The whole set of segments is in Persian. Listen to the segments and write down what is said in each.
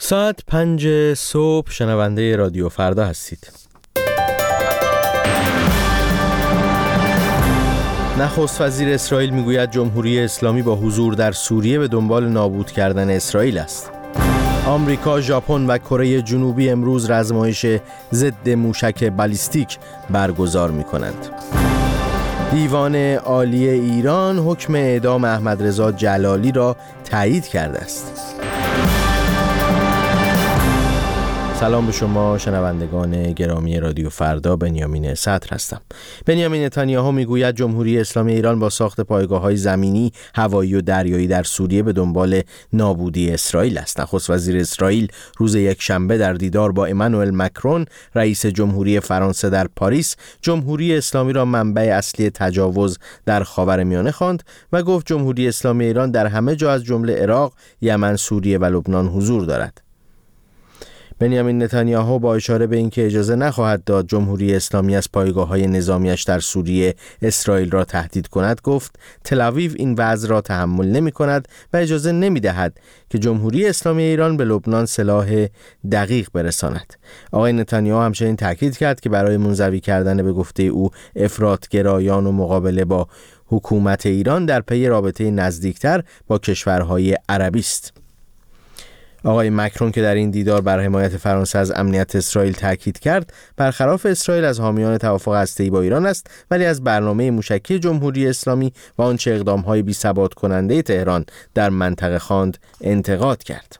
ساعت 5 صبح شنونده رادیو فردا هستید. نخست وزیر اسرائیل میگوید جمهوری اسلامی با حضور در سوریه به دنبال نابود کردن اسرائیل است. آمریکا، ژاپن و کره جنوبی امروز آزمایش ضد موشک بالیستیک برگزار می‌کنند. دیوان عالی ایران حکم اعدام احمدرضا جلالی را تایید کرده است. سلام به شما شنوندگان گرامی رادیو فردا، بنیامین صدر هستم. بنیامین نتانیاهو میگوید جمهوری اسلامی ایران با ساخت پایگاه‌های زمینی، هوایی و دریایی در سوریه به دنبال نابودی اسرائیل است. نخست وزیر اسرائیل روز یکشنبه در دیدار با امانوئل مکرون، رئیس جمهوری فرانسه در پاریس، جمهوری اسلامی را منبع اصلی تجاوز در خاورمیانه خواند و گفت جمهوری اسلامی ایران در همه جا از جمله عراق، یمن، سوریه و لبنان حضور دارد. بنیامین نتانیاهو با اشاره به اینکه اجازه نخواهد داد جمهوری اسلامی از پایگاه‌های نظامیش در سوریه اسرائیل را تهدید کند، گفت تل‌آویو این وضع را تحمل نمی‌کند و اجازه نمی‌دهد که جمهوری اسلامی ایران به لبنان سلاح دقیق برساند. آقای نتانیاهو همچنین تاکید کرد که برای منزوی کردن به گفته او افراط‌گرایان و مقابله با حکومت ایران در پی رابطه نزدیکتر با کشورهای عربی است. آقای مکرون که در این دیدار بر حمایت فرانسه از امنیت اسرائیل تاکید کرد، برخلاف اسرائیل از حامیان توافق هسته‌ای با ایران است، ولی از برنامه موشکی جمهوری اسلامی و آنچه اقدام‌های بی‌ثبات کننده تهران در منطقه خواند انتقاد کرد.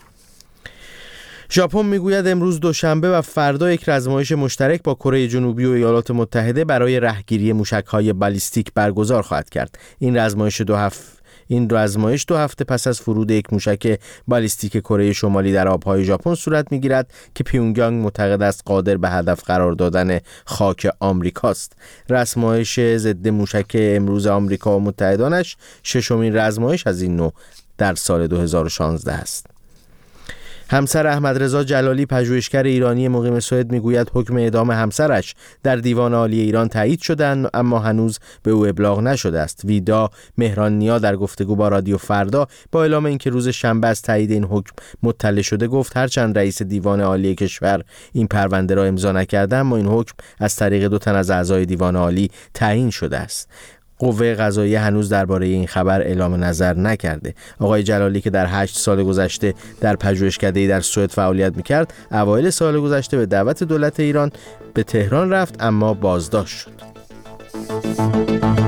ژاپن میگوید امروز دوشنبه و فردا یک آزمایش مشترک با کره جنوبی و ایالات متحده برای رهگیری موشک‌های بالیستیک برگزار خواهد کرد. این آزمایش 2 هفته پس از فرود یک موشک بالیستیک کره شمالی در آبهای ژاپن صورت می‌گیرد که پیونگیانگ معتقد است قادر به هدف قرار دادن خاک آمریکاست. آزمایش ضد موشک امروز آمریکا و متحدانش 6مین آزمایش از این نوع در سال 2016 است. همسر احمدرضا جلالی، پژوهشگر ایرانی مقیم سوئد، میگوید حکم اعدام همسرش در دیوان عالی ایران تایید شده اما هنوز به او ابلاغ نشده است. ویدا مهران‌نیا در گفتگو با رادیو فردا با اعلام اینکه روز شنبه از تایید این حکم مطلع شده گفت هرچند رئیس دیوان عالی کشور این پرونده را امضا نکرده، اما این حکم از طریق 2 تن از اعضای دیوان عالی تعیین شده است. قوه قضاییه هنوز درباره این خبر اعلام نظر نکرده. آقای جلالی که در 8 سال گذشته در پژوهشکده‌ای در سوئد فعالیت می‌کرد، اوایل سال گذشته به دعوت دولت ایران به تهران رفت اما بازداشت شد.